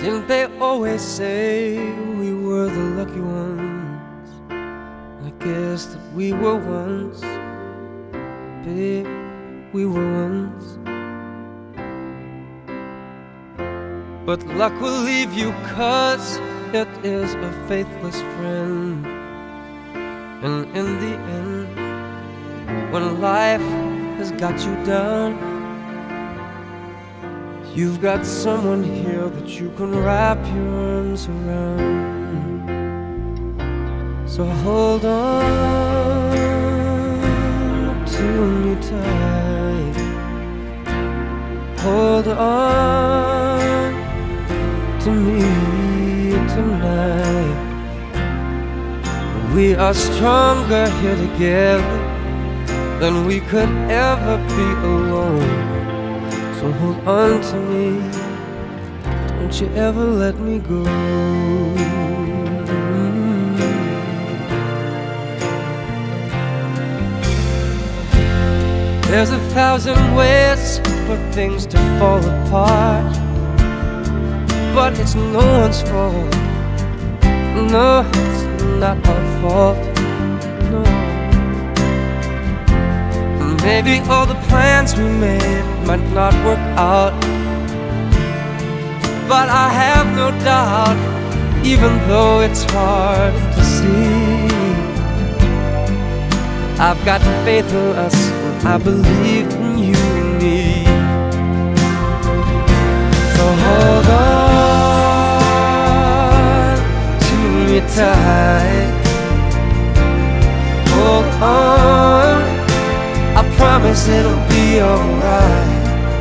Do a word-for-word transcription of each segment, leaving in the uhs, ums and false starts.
Didn't they always say we were the lucky ones? And I guess that we were once, babe, we were once. But luck will leave you, 'cause it is a faithless friend. And in the end, when life has got you down, you've got someone here that you can wrap your arms around. So hold on to me tight. Hold on to me tonight. We are stronger here together than we could ever be alone. So hold on to me, don't you ever let me go. There's a thousand ways for things to fall apart, but it's no one's fault. No, it's not our fault. No. Maybe all the plans we made might not work out, but I have no doubt, even though it's hard to see, I've got faith in us, and I believe in you and me. So hold on to me tight. Hold on, I promise it'll be alright.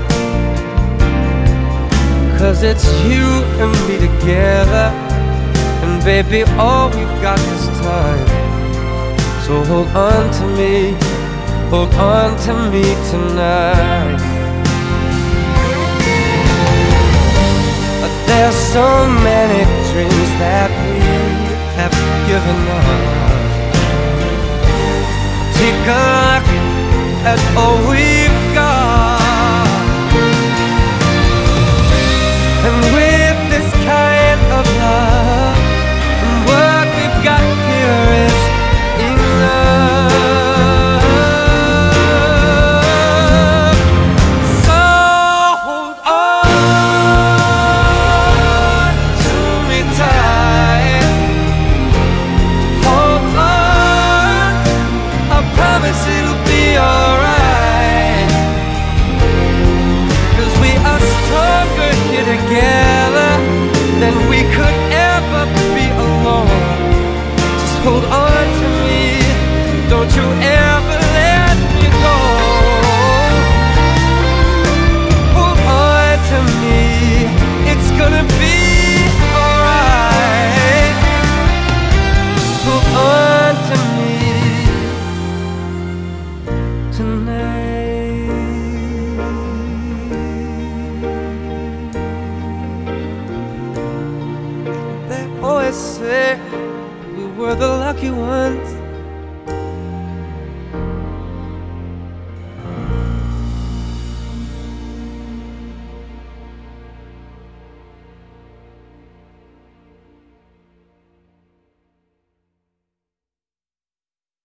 'Cause it's you and me together, and baby, all we've got is time. So hold on to me, hold on to me tonight. But there's so many dreams that we have given up. Take a look at all we've got, and with this kind of love, and what we've got here is enough. So hold on to me tight. Hold on, I promise it'll be alright. 'Cause we are stronger here together than we could ever be alone. Just hold on to me, don't you ever let me go. Hold on to me, it's gonna be alright. Hold on to me tonight. They always say we were the lucky ones,